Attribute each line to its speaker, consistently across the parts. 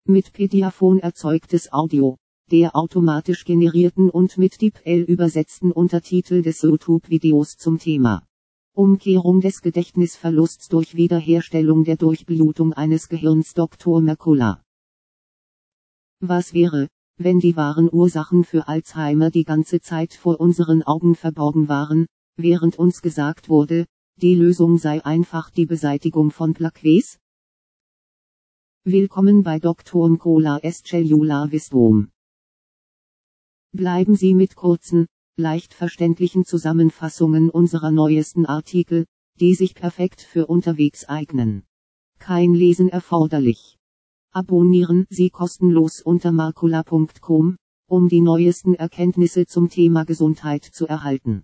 Speaker 1: Mit Pediaphon erzeugtes Audio, der automatisch generierten und mit DeepL übersetzten Untertitel des YouTube-Videos zum Thema Umkehrung des Gedächtnisverlusts durch Wiederherstellung der Durchblutung eines Gehirns. Dr. Mercola. Was wäre, wenn die wahren Ursachen für Alzheimer die ganze Zeit vor unseren Augen verborgen waren, während uns gesagt wurde, die Lösung sei einfach die Beseitigung von Plaques? Willkommen bei Dr. Mercola's Cellular Wisdom. Bleiben Sie mit kurzen, leicht verständlichen Zusammenfassungen unserer neuesten Artikel, die sich perfekt für unterwegs eignen. Kein Lesen erforderlich. Abonnieren Sie kostenlos unter mercola.com, um die neuesten Erkenntnisse zum Thema Gesundheit zu erhalten.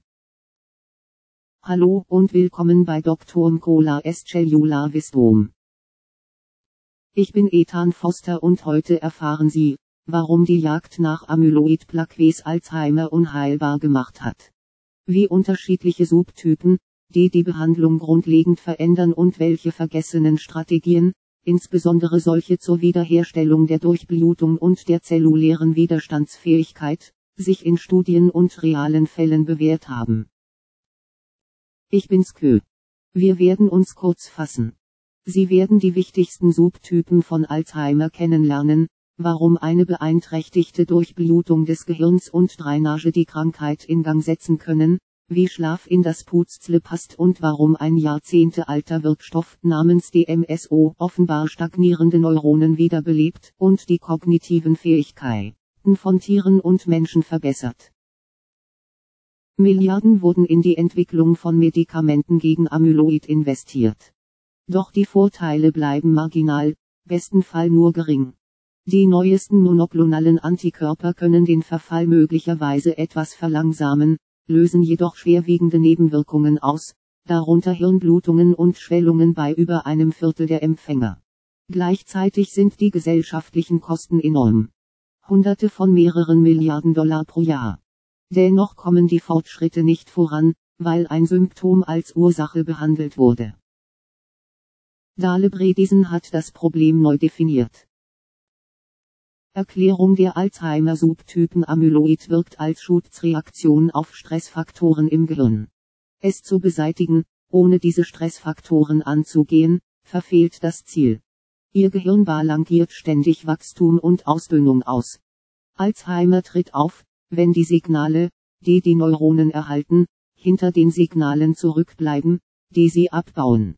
Speaker 1: Hallo und willkommen bei Dr. Mercola's Cellular Wisdom. Ich bin Ethan Foster und heute erfahren Sie, warum die Jagd nach Amyloid-Plaques Alzheimer unheilbar gemacht hat. Wie unterschiedliche Subtypen, die Behandlung grundlegend verändern und welche vergessenen Strategien, insbesondere solche zur Wiederherstellung der Durchblutung und der zellulären Widerstandsfähigkeit, sich in Studien und realen Fällen bewährt haben. Ich bin's Kö. Wir werden uns kurz fassen. Sie werden die wichtigsten Subtypen von Alzheimer kennenlernen, warum eine beeinträchtigte Durchblutung des Gehirns und Drainage die Krankheit in Gang setzen können, wie Schlaf in das Puzzle passt und warum ein jahrzehntealter Wirkstoff namens DMSO offenbar stagnierende Neuronen wiederbelebt und die kognitiven Fähigkeiten von Tieren und Menschen verbessert. Milliarden wurden in die Entwicklung von Medikamenten gegen Amyloid investiert. Doch die Vorteile bleiben marginal, besten Fall nur gering. Die neuesten monoklonalen Antikörper können den Verfall möglicherweise etwas verlangsamen, lösen jedoch schwerwiegende Nebenwirkungen aus, darunter Hirnblutungen und Schwellungen bei über einem Viertel der Empfänger. Gleichzeitig sind die gesellschaftlichen Kosten enorm. Hunderte von mehreren Milliarden Dollar pro Jahr. Dennoch kommen die Fortschritte nicht voran, weil ein Symptom als Ursache behandelt wurde. Dale Bredesen hat das Problem neu definiert. Erklärung der Alzheimer-Subtypen. Amyloid wirkt als Schutzreaktion auf Stressfaktoren im Gehirn. Es zu beseitigen, ohne diese Stressfaktoren anzugehen, verfehlt das Ziel. Ihr Gehirn balanciert ständig Wachstum und Ausdünnung aus. Alzheimer tritt auf, wenn die Signale, die Neuronen erhalten, hinter den Signalen zurückbleiben, die sie abbauen.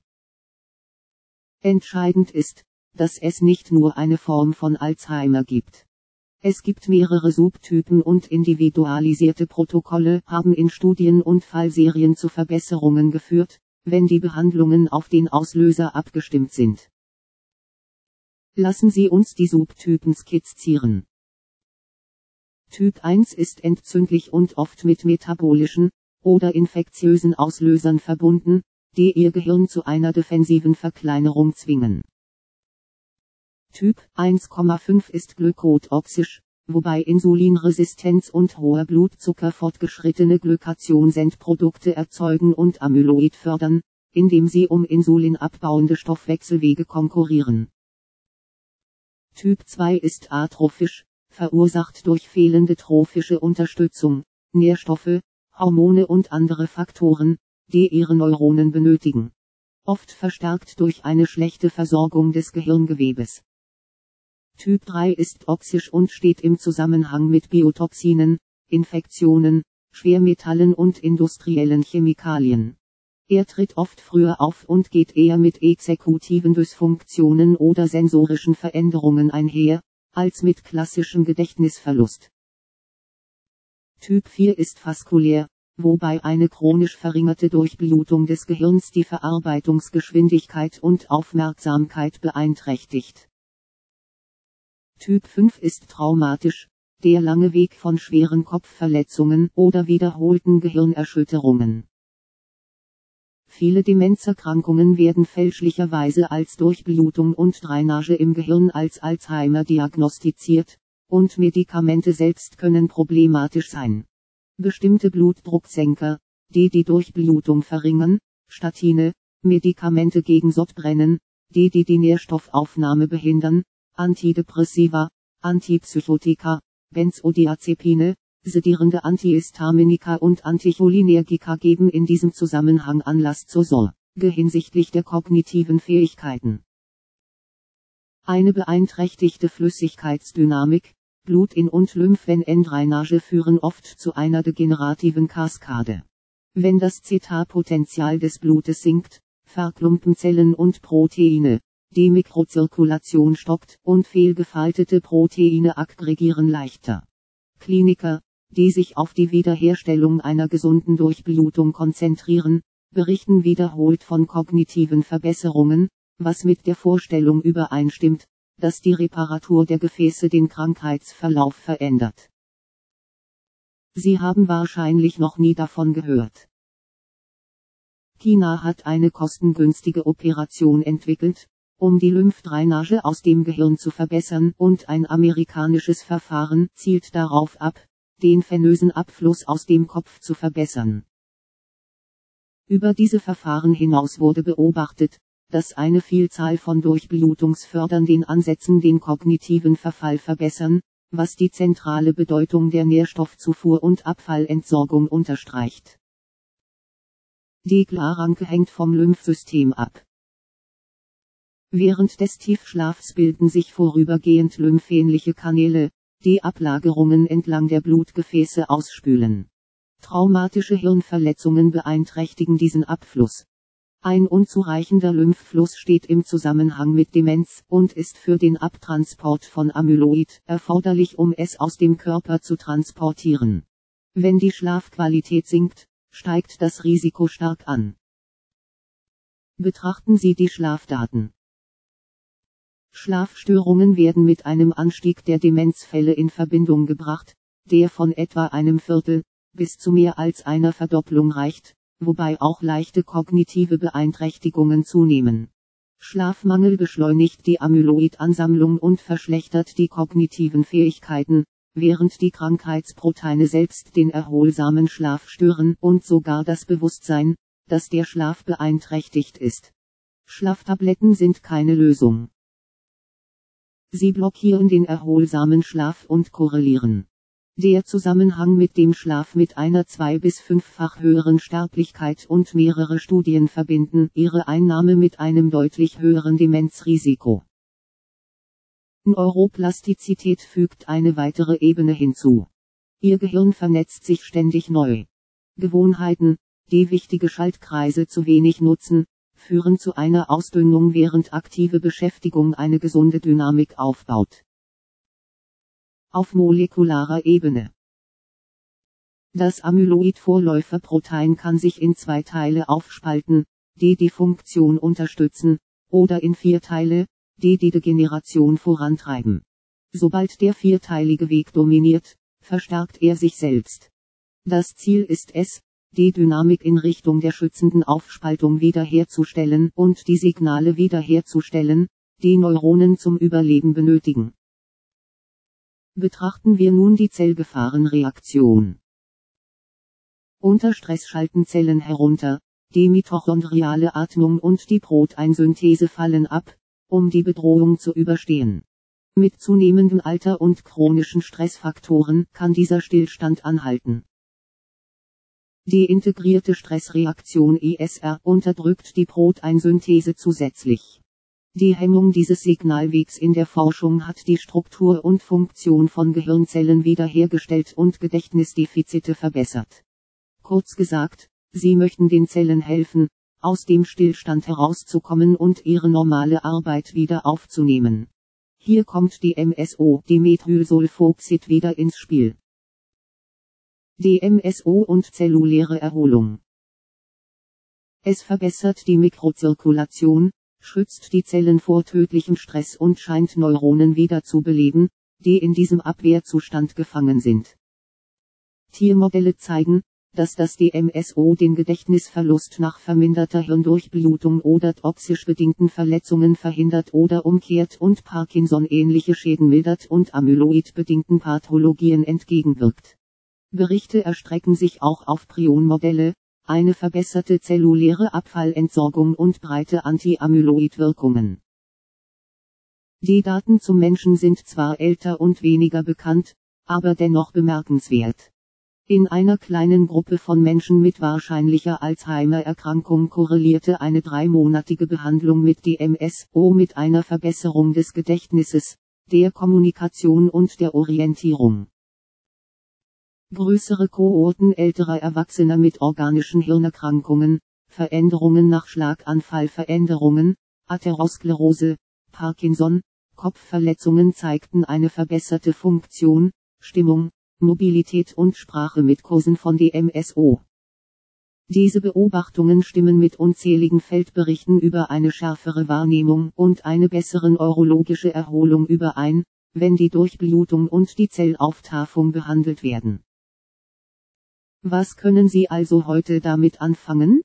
Speaker 1: Entscheidend ist, dass es nicht nur eine Form von Alzheimer gibt. Es gibt mehrere Subtypen und individualisierte Protokolle haben in Studien und Fallserien zu Verbesserungen geführt, wenn die Behandlungen auf den Auslöser abgestimmt sind. Lassen Sie uns die Subtypen skizzieren. Typ 1 ist entzündlich und oft mit metabolischen oder infektiösen Auslösern verbunden, die Ihr Gehirn zu einer defensiven Verkleinerung zwingen. Typ 1,5 ist glykotoxisch, wobei Insulinresistenz und hoher Blutzucker fortgeschrittene Glykationsendprodukte erzeugen und Amyloid fördern, indem sie um Insulin abbauende Stoffwechselwege konkurrieren. Typ 2 ist atrophisch, verursacht durch fehlende trophische Unterstützung, Nährstoffe, Hormone und andere Faktoren, die ihre Neuronen benötigen. Oft verstärkt durch eine schlechte Versorgung des Gehirngewebes. Typ 3 ist toxisch und steht im Zusammenhang mit Biotoxinen, Infektionen, Schwermetallen und industriellen Chemikalien. Er tritt oft früher auf und geht eher mit exekutiven Dysfunktionen oder sensorischen Veränderungen einher, als mit klassischem Gedächtnisverlust. Typ 4 ist vaskulär, wobei eine chronisch verringerte Durchblutung des Gehirns die Verarbeitungsgeschwindigkeit und Aufmerksamkeit beeinträchtigt. Typ 5 ist traumatisch, der lange Weg von schweren Kopfverletzungen oder wiederholten Gehirnerschütterungen. Viele Demenzerkrankungen werden fälschlicherweise als Durchblutung und Drainage im Gehirn als Alzheimer diagnostiziert, und Medikamente selbst können problematisch sein. Bestimmte Blutdrucksenker, die Durchblutung verringern, Statine, Medikamente gegen Sodbrennen, die Nährstoffaufnahme behindern, Antidepressiva, Antipsychotika, Benzodiazepine, sedierende Antihistaminika und Anticholinergika geben in diesem Zusammenhang Anlass zur Sorge hinsichtlich der kognitiven Fähigkeiten. Eine beeinträchtigte Flüssigkeitsdynamik, Blut-In- und Lymphvenendrainage führen oft zu einer degenerativen Kaskade. Wenn das Zeta-Potential des Blutes sinkt, verklumpen Zellen und Proteine, die Mikrozirkulation stockt und fehlgefaltete Proteine aggregieren leichter. Kliniker, die sich auf die Wiederherstellung einer gesunden Durchblutung konzentrieren, berichten wiederholt von kognitiven Verbesserungen, was mit der Vorstellung übereinstimmt, dass die Reparatur der Gefäße den Krankheitsverlauf verändert. Sie haben wahrscheinlich noch nie davon gehört. China hat eine kostengünstige Operation entwickelt, um die Lymphdrainage aus dem Gehirn zu verbessern, und ein amerikanisches Verfahren zielt darauf ab, den venösen Abfluss aus dem Kopf zu verbessern. Über diese Verfahren hinaus wurde beobachtet, dass eine Vielzahl von durchblutungsfördernden Ansätzen den kognitiven Verfall verbessern, was die zentrale Bedeutung der Nährstoffzufuhr und Abfallentsorgung unterstreicht. Die Glaranke hängt vom Lymphsystem ab. Während des Tiefschlafs bilden sich vorübergehend lymphähnliche Kanäle, die Ablagerungen entlang der Blutgefäße ausspülen. Traumatische Hirnverletzungen beeinträchtigen diesen Abfluss. Ein unzureichender Lymphfluss steht im Zusammenhang mit Demenz und ist für den Abtransport von Amyloid erforderlich, um es aus dem Körper zu transportieren. Wenn die Schlafqualität sinkt, steigt das Risiko stark an. Betrachten Sie die Schlafdaten. Schlafstörungen werden mit einem Anstieg der Demenzfälle in Verbindung gebracht, der von etwa einem Viertel bis zu mehr als einer Verdopplung reicht, wobei auch leichte kognitive Beeinträchtigungen zunehmen. Schlafmangel beschleunigt die Amyloidansammlung und verschlechtert die kognitiven Fähigkeiten, während die Krankheitsproteine selbst den erholsamen Schlaf stören und sogar das Bewusstsein, dass der Schlaf beeinträchtigt ist. Schlaftabletten sind keine Lösung. Sie blockieren den erholsamen Schlaf und korrelieren. Der Zusammenhang mit dem Schlaf mit einer 2- bis 5-fach höheren Sterblichkeit und mehrere Studien verbinden ihre Einnahme mit einem deutlich höheren Demenzrisiko. Neuroplastizität fügt eine weitere Ebene hinzu. Ihr Gehirn vernetzt sich ständig neu. Gewohnheiten, die wichtige Schaltkreise zu wenig nutzen, führen zu einer Ausdünnung, während aktive Beschäftigung eine gesunde Dynamik aufbaut. Auf molekularer Ebene. Das Amyloid-Vorläuferprotein kann sich in 2 Teile aufspalten, die die Funktion unterstützen, oder in 4 Teile, die die Degeneration vorantreiben. Sobald der vierteilige Weg dominiert, verstärkt er sich selbst. Das Ziel ist es, die Dynamik in Richtung der schützenden Aufspaltung wiederherzustellen und die Signale wiederherzustellen, die Neuronen zum Überleben benötigen. Betrachten wir nun die Zellgefahrenreaktion. Unter Stress schalten Zellen herunter, die mitochondriale Atmung und die Proteinsynthese fallen ab, um die Bedrohung zu überstehen. Mit zunehmendem Alter und chronischen Stressfaktoren kann dieser Stillstand anhalten. Die integrierte Stressreaktion ISR unterdrückt die Proteinsynthese zusätzlich. Die Hemmung dieses Signalwegs in der Forschung hat die Struktur und Funktion von Gehirnzellen wiederhergestellt und Gedächtnisdefizite verbessert. Kurz gesagt, sie möchten den Zellen helfen, aus dem Stillstand herauszukommen und ihre normale Arbeit wieder aufzunehmen. Hier kommt die MSO, die Methylsulfoxid, wieder ins Spiel. DMSO und zelluläre Erholung. Es verbessert die Mikrozirkulation, schützt die Zellen vor tödlichem Stress und scheint Neuronen wieder zu beleben, die in diesem Abwehrzustand gefangen sind. Tiermodelle zeigen, dass das DMSO den Gedächtnisverlust nach verminderter Hirndurchblutung oder toxisch bedingten Verletzungen verhindert oder umkehrt und Parkinson-ähnliche Schäden mildert und Amyloid-bedingten Pathologien entgegenwirkt. Berichte erstrecken sich auch auf Prionmodelle, eine verbesserte zelluläre Abfallentsorgung und breite Anti-Amyloid-Wirkungen. Die Daten zum Menschen sind zwar älter und weniger bekannt, aber dennoch bemerkenswert. In einer kleinen Gruppe von Menschen mit wahrscheinlicher Alzheimer-Erkrankung korrelierte eine 3-monatige Behandlung mit DMSO mit einer Verbesserung des Gedächtnisses, der Kommunikation und der Orientierung. Größere Kohorten älterer Erwachsener mit organischen Hirnerkrankungen, Veränderungen nach Schlaganfall, Atherosklerose, Parkinson, Kopfverletzungen zeigten eine verbesserte Funktion, Stimmung, Mobilität und Sprache mit Kursen von DMSO. Diese Beobachtungen stimmen mit unzähligen Feldberichten über eine schärfere Wahrnehmung und eine bessere neurologische Erholung überein, wenn die Durchblutung und die Zellauftaffung behandelt werden. Was können Sie also heute damit anfangen?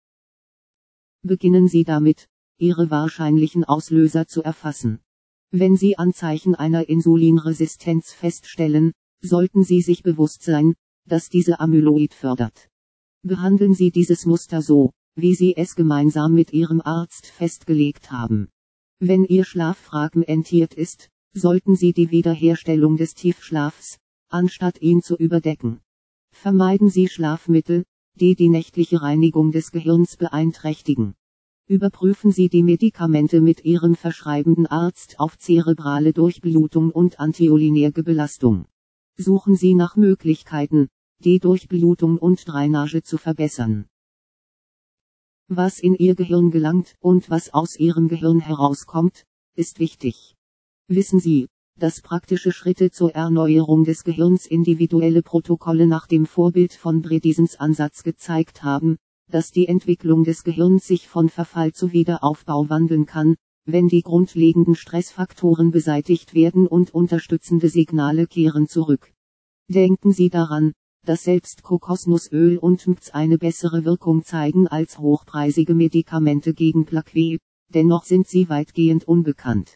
Speaker 1: Beginnen Sie damit, Ihre wahrscheinlichen Auslöser zu erfassen. Wenn Sie Anzeichen einer Insulinresistenz feststellen, sollten Sie sich bewusst sein, dass diese Amyloid fördert. Behandeln Sie dieses Muster so, wie Sie es gemeinsam mit Ihrem Arzt festgelegt haben. Wenn Ihr Schlaf fragmentiert ist, sollten Sie die Wiederherstellung des Tiefschlafs, anstatt ihn zu überdecken. Vermeiden Sie Schlafmittel, die die nächtliche Reinigung des Gehirns beeinträchtigen. Überprüfen Sie die Medikamente mit Ihrem verschreibenden Arzt auf zerebrale Durchblutung und anticholinerge Belastung. Suchen Sie nach Möglichkeiten, die Durchblutung und Drainage zu verbessern. Was in Ihr Gehirn gelangt und was aus Ihrem Gehirn herauskommt, ist wichtig. Wissen Sie, dass praktische Schritte zur Erneuerung des Gehirns individuelle Protokolle nach dem Vorbild von Bredisens Ansatz gezeigt haben, dass die Entwicklung des Gehirns sich von Verfall zu Wiederaufbau wandeln kann, wenn die grundlegenden Stressfaktoren beseitigt werden und unterstützende Signale kehren zurück. Denken Sie daran, dass selbst Kokosnussöl und MCT eine bessere Wirkung zeigen als hochpreisige Medikamente gegen Plaque, dennoch sind sie weitgehend unbekannt.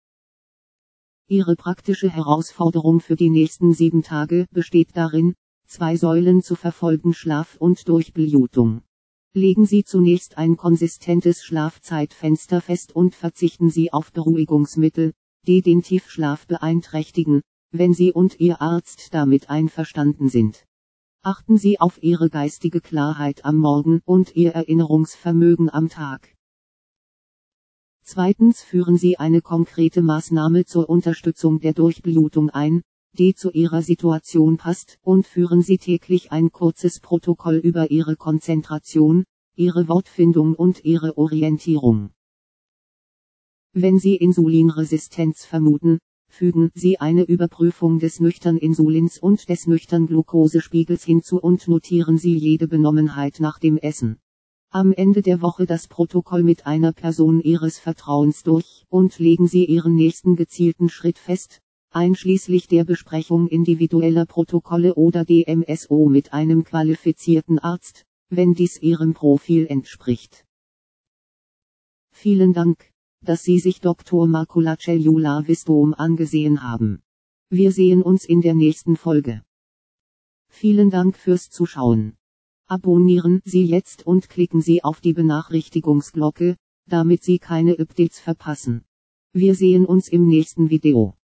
Speaker 1: Ihre praktische Herausforderung für die nächsten 7 Tage besteht darin, 2 Säulen zu verfolgen: Schlaf und Durchblutung. Legen Sie zunächst ein konsistentes Schlafzeitfenster fest und verzichten Sie auf Beruhigungsmittel, die den Tiefschlaf beeinträchtigen, wenn Sie und Ihr Arzt damit einverstanden sind. Achten Sie auf Ihre geistige Klarheit am Morgen und Ihr Erinnerungsvermögen am Tag. Zweitens, führen Sie eine konkrete Maßnahme zur Unterstützung der Durchblutung ein, die zu Ihrer Situation passt, und führen Sie täglich ein kurzes Protokoll über Ihre Konzentration, Ihre Wortfindung und Ihre Orientierung. Wenn Sie Insulinresistenz vermuten, fügen Sie eine Überprüfung des nüchtern Insulins und des nüchtern Glukosespiegels hinzu und notieren Sie jede Benommenheit nach dem Essen. Am Ende der Woche das Protokoll mit einer Person Ihres Vertrauens durch und legen Sie Ihren nächsten gezielten Schritt fest, einschließlich der Besprechung individueller Protokolle oder DMSO mit einem qualifizierten Arzt, wenn dies Ihrem Profil entspricht. Vielen Dank, dass Sie sich Dr. Markula Cellular-Wisdom angesehen haben. Wir sehen uns in der nächsten Folge. Vielen Dank fürs Zuschauen. Abonnieren Sie jetzt und klicken Sie auf die Benachrichtigungsglocke, damit Sie keine Updates verpassen. Wir sehen uns im nächsten Video.